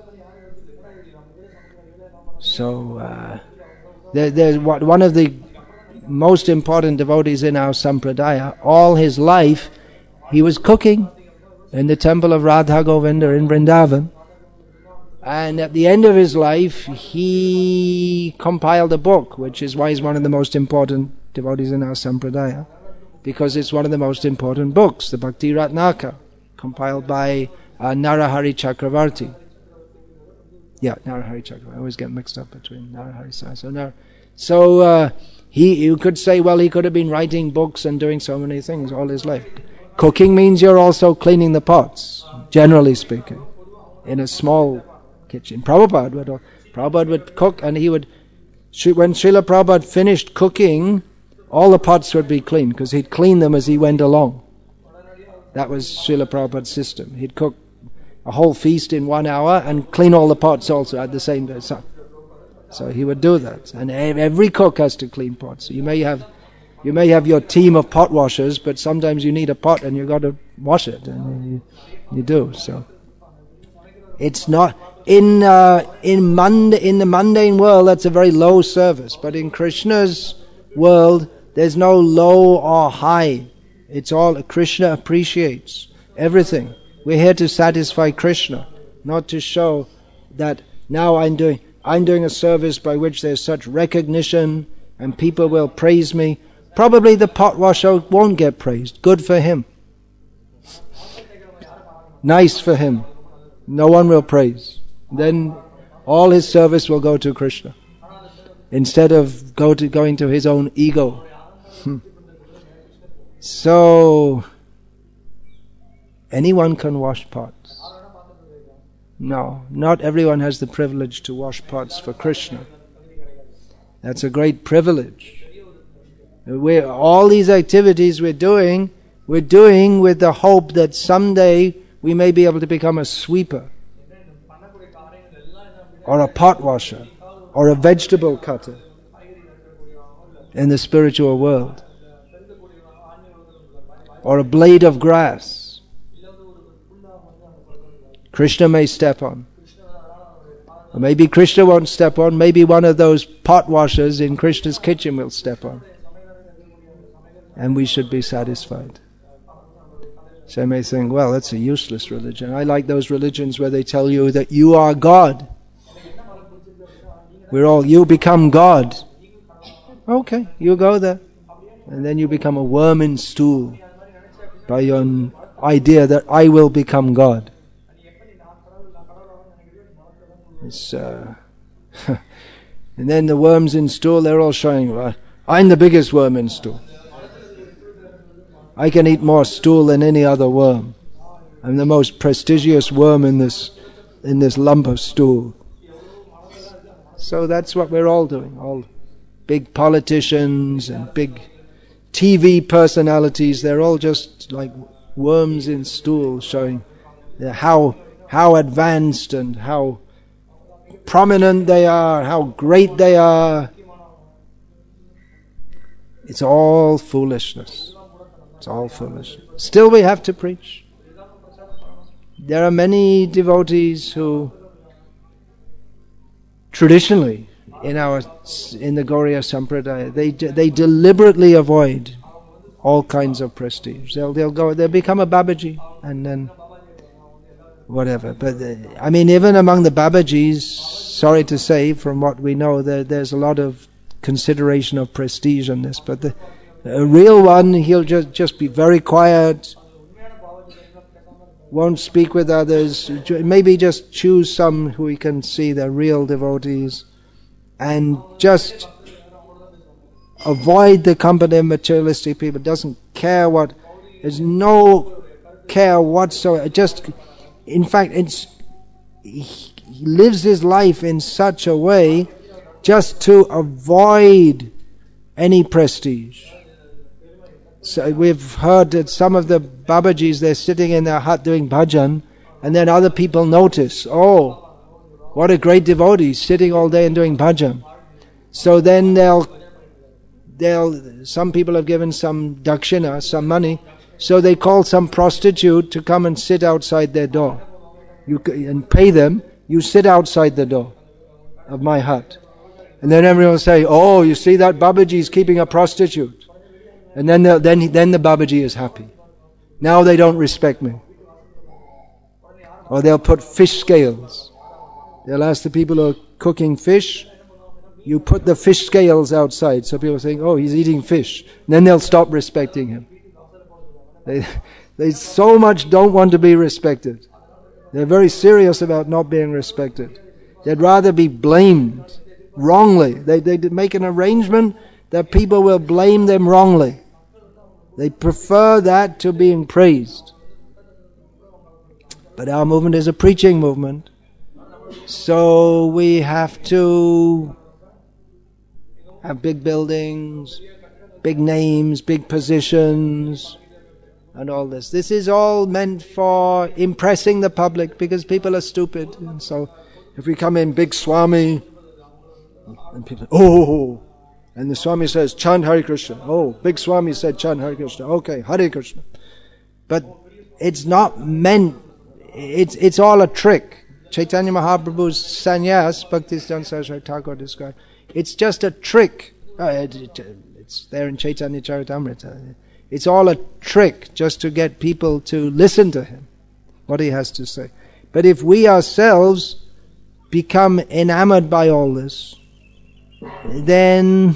So, uh, there, there's one of the most important devotees in our Sampradaya, all his life, he was cooking in the temple of Radha Govinda in Vrindavan. And at the end of his life, he compiled a book, which is why he's one of the most important devotees in our Sampradaya, because it's one of the most important books, the Bhakti Ratnaka, compiled by uh, Narahari Chakravarti. Yeah, Narahari Chakravarti. I always get mixed up between Narahari and so Nar- So, uh, He, you could say, well, he could have been writing books and doing so many things all his life. Cooking means you're also cleaning the pots, generally speaking, in a small kitchen. Prabhupada would, Prabhupada would cook, and he would, when Srila Prabhupada finished cooking, all the pots would be clean, because he'd clean them as he went along. That was Srila Prabhupada's system. He'd cook a whole feast in one hour and clean all the pots also at the same time. So, so he would do that. And every cook has to clean pots. So you may have you may have your team of pot washers, but sometimes you need a pot and you've got to wash it. And you, you do. So it's not... In uh, in, mund- in the mundane world, that's a very low service. But in Krishna's world, there's no low or high. It's all Krishna appreciates everything. We're here to satisfy Krishna, not to show that now I'm doing I'm doing a service by which there's such recognition and people will praise me. Probably the pot washer won't get praised. Good for him. Nice for him. No one will praise. Then all his service will go to Krishna instead of go to going to his own ego. So, anyone can wash pots. No, not everyone has the privilege to wash pots for Krishna. That's a great privilege. We're, all these activities we're doing, we're doing with the hope that someday we may be able to become a sweeper, or a pot washer, or a vegetable cutter in the spiritual world, or a blade of grass Krishna may step on. Or maybe Krishna won't step on, maybe one of those pot washers in Krishna's kitchen will step on. And we should be satisfied. So I may think, well, that's a useless religion. I like those religions where they tell you that you are God. We're all, you become God. Okay, you go there. And then you become a worm in stool by your idea that I will become God. It's, uh, and then the worms in stool, they're all showing, well, I'm the biggest worm in stool. I can eat more stool than any other worm. I'm the most prestigious worm in this in this lump of stool. So that's what we're all doing. All big politicians and big T V personalities, they're all just like worms in stool, showing how how advanced and how prominent they are, how great they are. It's all foolishness. It's all foolishness. Still we have to preach. There are many devotees who traditionally in our in the Gauriya Sampradaya, they they deliberately avoid all kinds of prestige. They'll they'll go they'll become a Babaji and then whatever. But uh, I mean, even among the Babajis, sorry to say, from what we know, there there's a lot of consideration of prestige in this. But the a real one, he'll just just be very quiet, won't speak with others, maybe just choose some who he can see they're real devotees, and just avoid the company of materialistic people. Doesn't care what, there's no care whatsoever. Just, in fact, it's he lives his life in such a way just to avoid any prestige. So we've heard that some of the Babajis, they're sitting in their hut doing bhajan, and then other people notice, oh, what a great devotee, sitting all day and doing bhajan. So then they'll, they'll, some people have given some dakshina, some money, so they call some prostitute to come and sit outside their door. You and pay them, you sit outside the door of my hut. And then everyone will say, oh, you see that Babaji is keeping a prostitute. And then the, then then the Babaji is happy. Now they don't respect me. Or they'll put fish scales. They'll ask the people who are cooking fish, you put the fish scales outside. So people think, oh, he's eating fish. And then they'll stop respecting him. They, they so much don't want to be respected. They're very serious about not being respected. They'd rather be blamed wrongly. They they make an arrangement that people will blame them wrongly. They prefer that to being praised. But our movement is a preaching movement. So we have to have big buildings, big names, big positions, and all this. This is all meant for impressing the public, because people are stupid. And so if we come in big Swami, and people, oh, and the Swami says, chant Hare Krishna. Oh, big Swami said, chant Hare Krishna. Okay, Hare Krishna. But it's not meant, it's it's all a trick. Chaitanya Mahaprabhu's sannyas, Bhaktisiddhanta Saraswati Thakur described, it's just a trick. Uh, it, it, it's there in Chaitanya Charitamrita. It's all a trick just to get people to listen to him, what he has to say. But if we ourselves become enamored by all this, then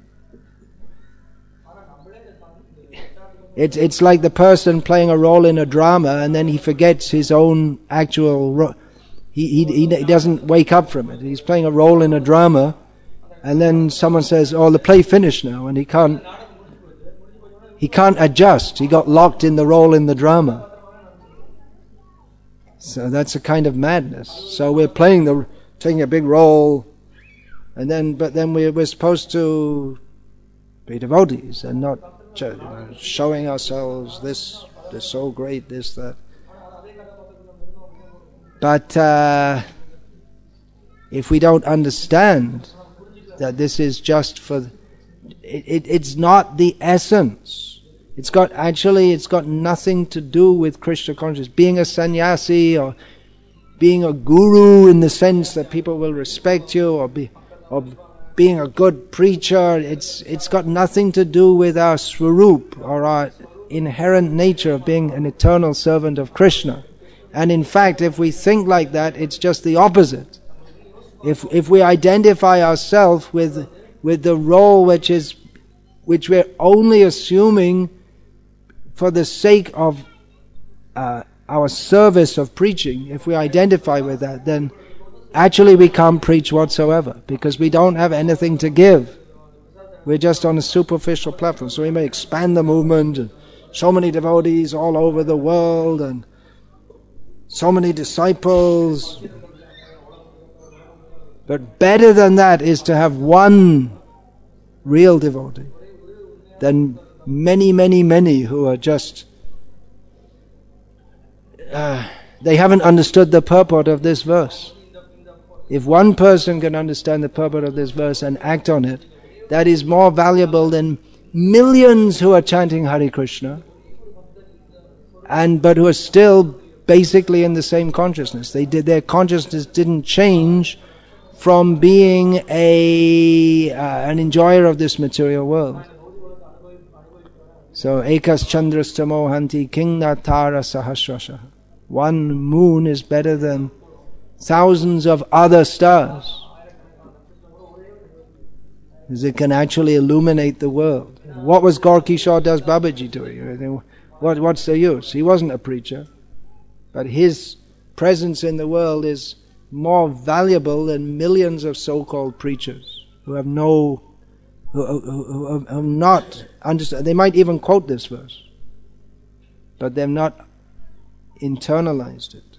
it's it's like the person playing a role in a drama, and then he forgets his own actual role. He, he he doesn't wake up from it. He's playing a role in a drama, and then someone says, "Oh, the play finished now," and he can't he can't adjust. He got locked in the role in the drama. So that's a kind of madness. So we're playing the taking a big role, and then but then we're we're supposed to be devotees and not you know, showing ourselves this this so great, this that. But uh, if we don't understand that this is just for, it, it, it's not the essence. It's got actually, it's got nothing to do with Krishna consciousness. Being a sannyasi or being a guru in the sense that people will respect you, or be, or being a good preacher, it's it's got nothing to do with our swarup or our inherent nature of being an eternal servant of Krishna. And in fact, if we think like that, it's just the opposite. If if we identify ourselves with with the role which is which we're only assuming for the sake of uh, our service of preaching, if we identify with that, then actually we can't preach whatsoever, because we don't have anything to give. We're just on a superficial platform. So we may expand the movement, and so many devotees all over the world, and so many disciples. But better than that is to have one real devotee than many, many, many who are just, uh, they haven't understood the purport of this verse. If one person can understand the purport of this verse and act on it, that is more valuable than millions who are chanting Hare Krishna, and but who are still basically in the same consciousness. They did their consciousness didn't change from being a uh, an enjoyer of this material world. So ekas chandras tamohanti kingna tara sahasrasha. One moon is better than thousands of other stars, because it can actually illuminate the world. What was Gaur Kishore Das Babaji doing? What what's the use? He wasn't a preacher. But his presence in the world is more valuable than millions of so-called preachers who have no, who, who, who have not understood. They might even quote this verse, but they've not internalized it.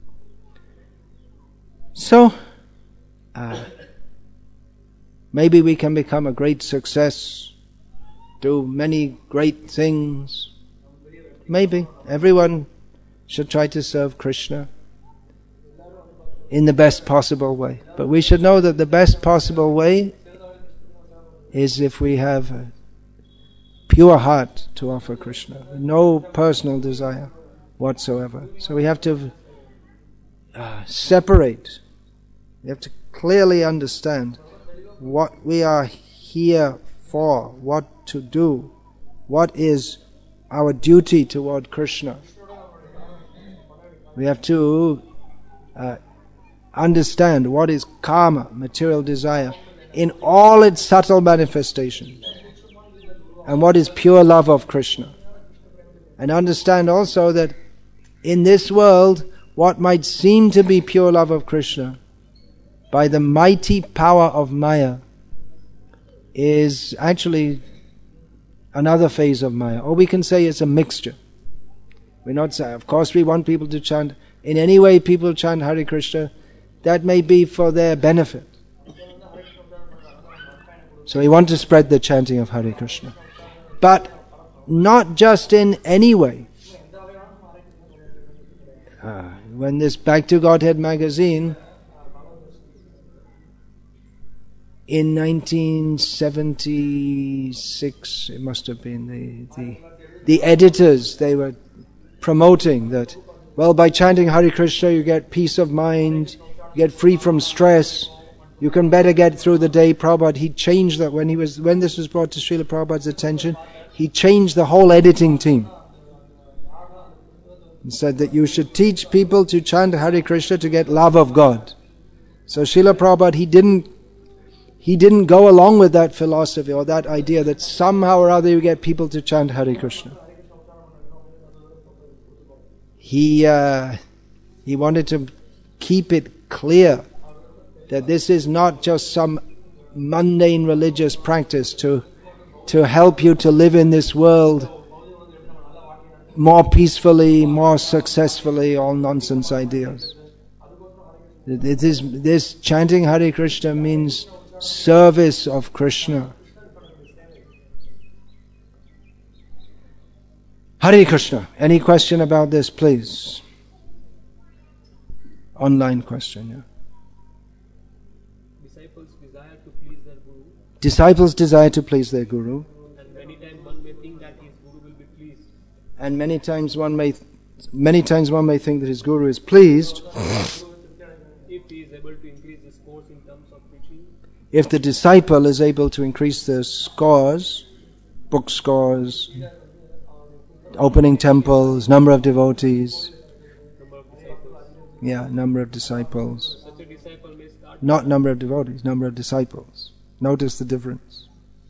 So, uh, maybe we can become a great success, do many great things. Maybe everyone should try to serve Krishna in the best possible way. But we should know that the best possible way is if we have a pure heart to offer Krishna, no personal desire whatsoever. So we have to uh, separate. We have to clearly understand what we are here for, what to do, what is our duty toward Krishna. We have to uh, understand what is karma, material desire, in all its subtle manifestations, and what is pure love of Krishna. And understand also that in this world, what might seem to be pure love of Krishna, by the mighty power of Maya, is actually another phase of Maya. Or we can say it's a mixture. We're not saying, of course we want people to chant, in any way people chant Hare Krishna, that may be for their benefit. So we want to spread the chanting of Hare Krishna. But not just in any way. Uh, when this Back to Godhead magazine in nineteen seventy-six, it must have been, the, the, the editors, they were promoting that, well, by chanting Hare Krishna you get peace of mind, you get free from stress, you can better get through the day. Prabhupada, he changed that when he was when this was brought to Srila Prabhupada's attention, he changed the whole editing team. He said that you should teach people to chant Hare Krishna to get love of God. So Srila Prabhupada, he didn't he didn't go along with that philosophy or that idea that somehow or other you get people to chant Hare Krishna. He uh, he wanted to keep it clear that this is not just some mundane religious practice to to help you to live in this world more peacefully, more successfully, all nonsense ideas. It is, this chanting Hare Krishna means service of Krishna. Hare Krishna. Any question about this, please? Online question, yeah. Disciples desire to please their Guru. Disciples desire to please their Guru. And many times one may think that his Guru will be pleased. And many times one may, many times one may think that his Guru is pleased. If he is able to increase his scores in terms of preaching. If the disciple is able to increase their scores, book scores, opening temples, number of devotees. Number of disciples. Yeah, number of disciples. Such a disciple may start. Not number of devotees, number of disciples. Notice the difference.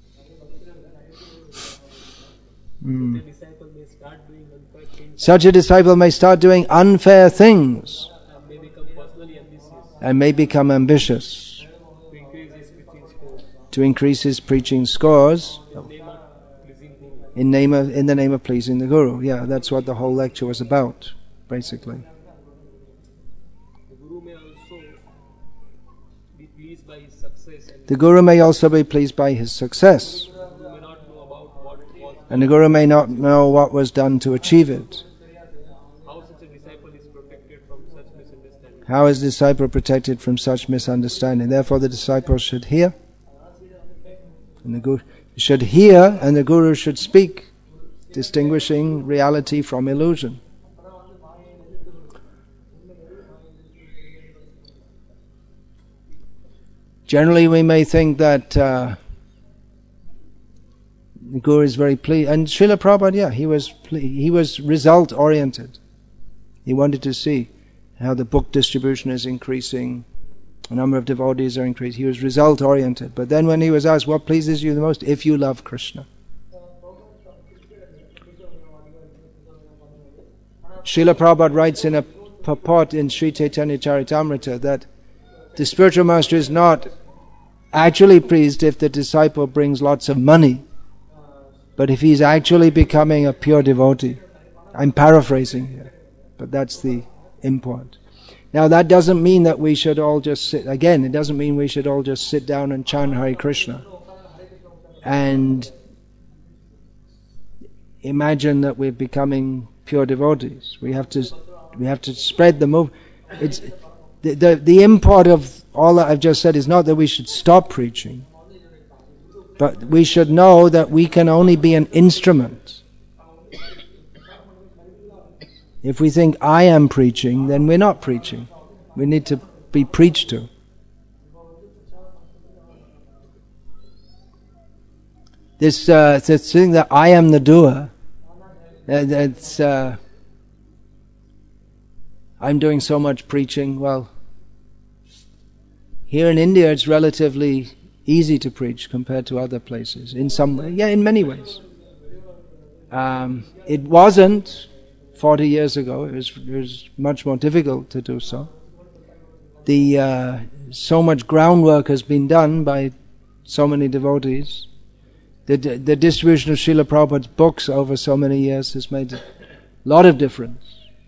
Mm. Such a disciple may start doing unfair things. Such a disciple may start doing unfair things And may become personally ambitious. and may become ambitious To increase his preaching scores. to increase his preaching scores In name of pleasing Guru. in name of in the name of pleasing the Guru. Yeah, that's what the whole lecture was about, basically. The Guru may also be pleased by his success. And The Guru may also be pleased by his success, the Guru may not know about what was. and the Guru may not know what was done to achieve it. How such a disciple is protected from such misunderstanding. How is the disciple protected from such misunderstanding? Therefore the disciple should hear, and the Guru should hear, and the Guru should speak, distinguishing reality from illusion. Generally we may think that uh, the Guru is very pleased, and Srila Prabhupada, yeah, he was ple- he was result oriented. He wanted to see how the book distribution is increasing, the number of devotees are increasing. He was result oriented. But then when he was asked, what pleases you the most? If you love Krishna. Srila Prabhupada writes in a purport in Sri Chaitanya Charitamrita that the spiritual master is not actually pleased if the disciple brings lots of money, but if he's actually becoming a pure devotee. I'm paraphrasing here, but that's the import. Now that doesn't mean that we should all just sit, again, it doesn't mean we should all just sit down and chant Hare Krishna and imagine that we're becoming pure devotees. We have to we have to spread the move. It's the, the the import of all that I've just said is not that we should stop preaching, but we should know that we can only be an instrument. If we think I am preaching, then we're not preaching. We need to be preached to. This uh, this thing that I am the doer, that, that's uh, I'm doing so much preaching. Well, here in India it's relatively easy to preach compared to other places. In some way, yeah, in many ways. Um, it wasn't forty years ago. It was, it was much more difficult to do so. The uh, so much groundwork has been done by so many devotees. The, the distribution of Srila Prabhupada's books over so many years has made a lot of difference.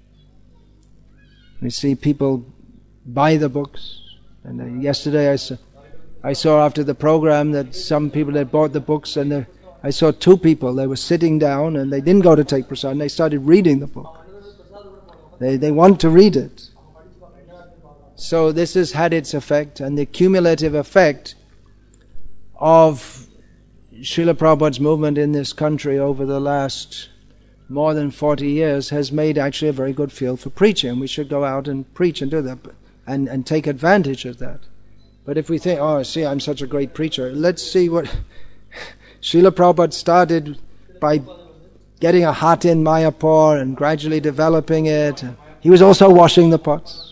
We see people buy the books. And uh, yesterday I saw, I saw after the program that some people had bought the books, and uh, I saw two people, they were sitting down and they didn't go to take prasad, and they started reading the book. They, they want to read it. So this has had its effect, and the cumulative effect of Srila Prabhupada's movement in this country over the last more than forty years has made actually a very good field for preaching. We should go out and preach and do that, and, and take advantage of that. But if we think, oh, see, I'm such a great preacher, let's see what Srila Prabhupada started by getting a hut in Mayapur and gradually developing it. He was also washing the pots.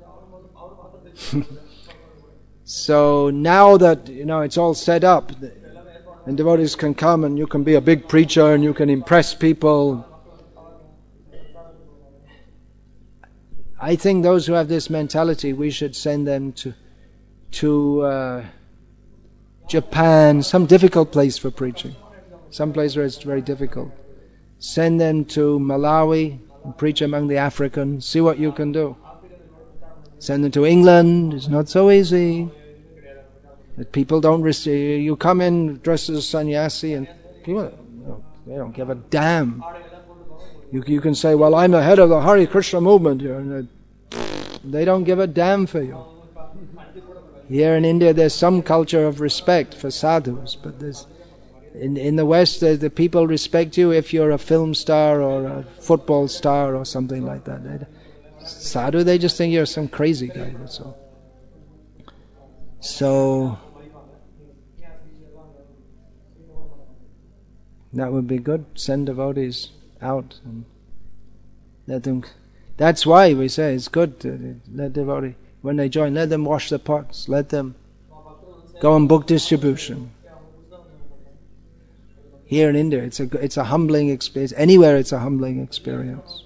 So now that, you know, it's all set up, and devotees can come and you can be a big preacher and you can impress people, I think those who have this mentality, we should send them to to uh, Japan, some difficult place for preaching, some place where it's very difficult. Send them to Malawi and preach among the Africans, see what you can do. Send them to England, it's not so easy. That people don't receive, you come in dressed as a sannyasi and people, you know, they don't give a damn. You, you can say, well, I'm the head of the Hare Krishna movement here, and they don't give a damn for you. Here in India there's some culture of respect for sadhus, but there's, in, in the West the, the people respect you if you're a film star or a football star or something like that. They, sadhu, they just think you're some crazy guy, that's all. So that would be good. Send devotees out and let them. That's why we say it's good to let devotee, when they join, let them wash the pots, let them go on book distribution. Here in India, it's a it's a humbling experience. Anywhere, it's a humbling experience.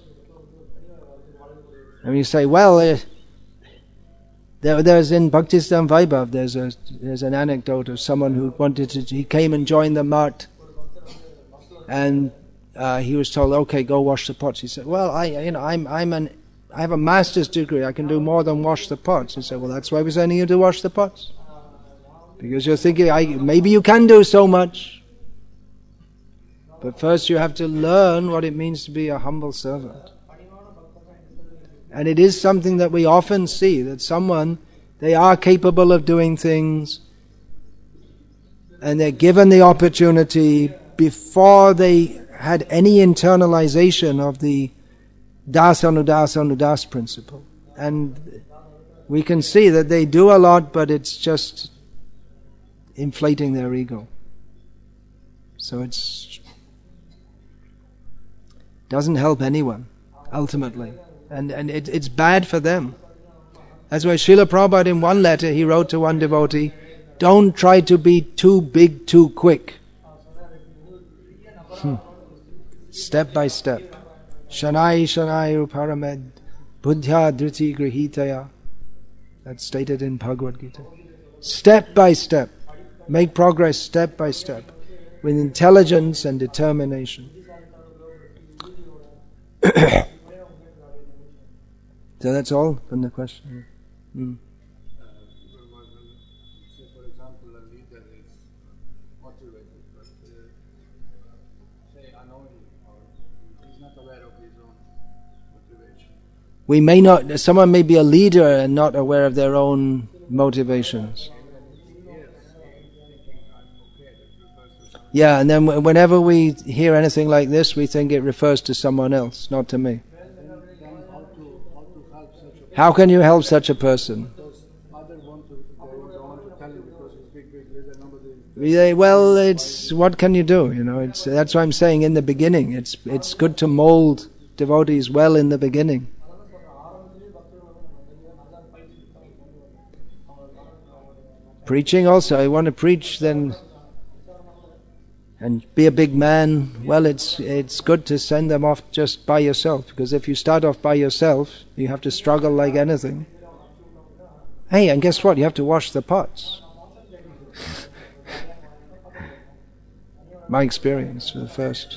And you say, well, uh, there, there's in Bhaktisiddhanta Vaibhav, there's a there's an anecdote of someone who wanted to. He came and joined the Math, and uh, he was told, "Okay, go wash the pots." He said, "Well, I you know I'm I'm an I have a master's degree. I can do more than wash the pots." He said, "Well, that's why we're sending you to wash the pots, because you're thinking I, maybe you can do so much, but first you have to learn what it means to be a humble servant." And it is something that we often see, that someone, they are capable of doing things, and they're given the opportunity before they had any internalization of the das anudas anudas principle. And we can see that they do a lot, but it's just inflating their ego. So it's doesn't help anyone, ultimately. And and it, it's bad for them. That's why Srila Prabhupada, in one letter, he wrote to one devotee, don't try to be too big too quick. Hmm. Step by step. Shanai Shanai Uparamed Buddhya Dhriti Grihitaya. That's stated in Bhagavad Gita. Step by step. Make progress step by step. With intelligence and determination. So that's all from the question. Mm. Uh, say for example, a leader is motivated, but uh, say unknowingly, or he's not aware of his own motivation. We may not. Someone may be a leader and not aware of their own motivations. Yeah, and then whenever we hear anything like this, we think it refers to someone else, not to me. How can you help such a person? Well, it's what can you do? You know, it's that's what I'm saying in the beginning. It's it's good to mold devotees well in the beginning. Preaching also, I want to preach then and be a big man. Well, it's it's good to send them off just by yourself, because if you start off by yourself, you have to struggle like anything. Hey, and guess what? You have to wash the pots. My experience for the first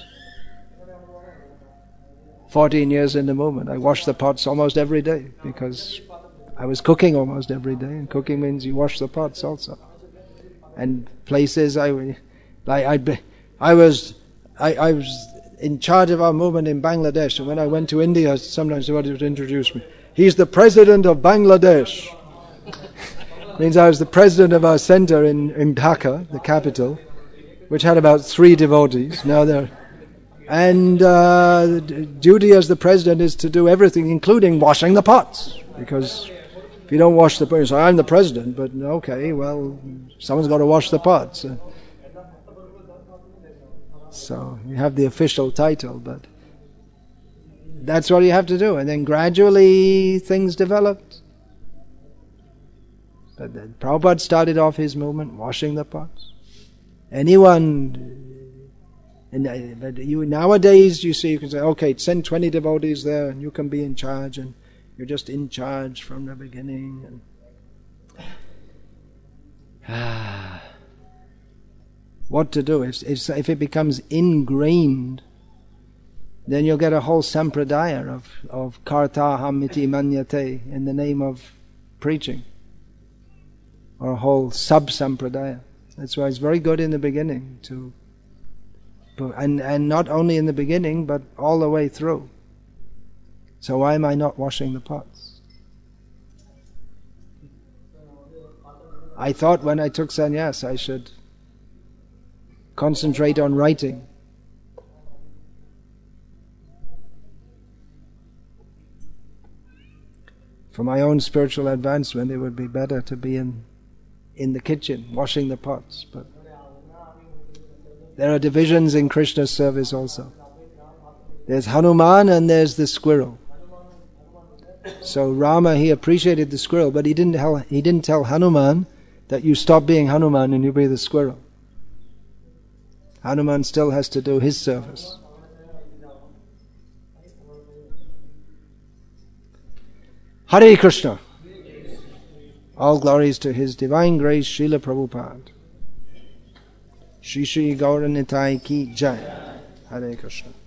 fourteen years in the movement. I washed the pots almost every day because I was cooking almost every day, and cooking means you wash the pots also. And places I, like I'd be, I was, I, I was in charge of our movement in Bangladesh, and when I went to India, sometimes somebody would introduce me. He's the president of Bangladesh. Means I was the president of our center in, in Dhaka, the capital, which had about three devotees. Now there, and uh, the duty as the president is to do everything, including washing the pots, because if you don't wash the pots, so I'm the president, but okay, well, someone's got to wash the pots. Uh, so you have the official title, but that's what you have to do. And then gradually things developed. But then Prabhupada started off his movement washing the pots. Anyone, and but you nowadays you see you can say, okay, send twenty devotees there, and you can be in charge, and you're just in charge from the beginning. And ah, what to do if, if if it becomes ingrained? Then you'll get a whole sampradaya of of kartaham iti manyate in the name of preaching, or a whole sub-sampradaya. That's why it's very good in the beginning to, and and not only in the beginning, but all the way through. So why am I not washing the pots? I thought when I took sannyas I should concentrate on writing. For my own spiritual advancement, it would be better to be in in the kitchen, washing the pots. But there are divisions in Krishna's service also. There's Hanuman and there's the squirrel. So Rama, he appreciated the squirrel, but he didn't tell, he didn't tell Hanuman that you stop being Hanuman and you be the squirrel. Hanuman still has to do his service. Hare Krishna. All glories to His Divine Grace, Srila Prabhupada. Shri Shri Gaura Nitai Ki Jai. Hare Krishna.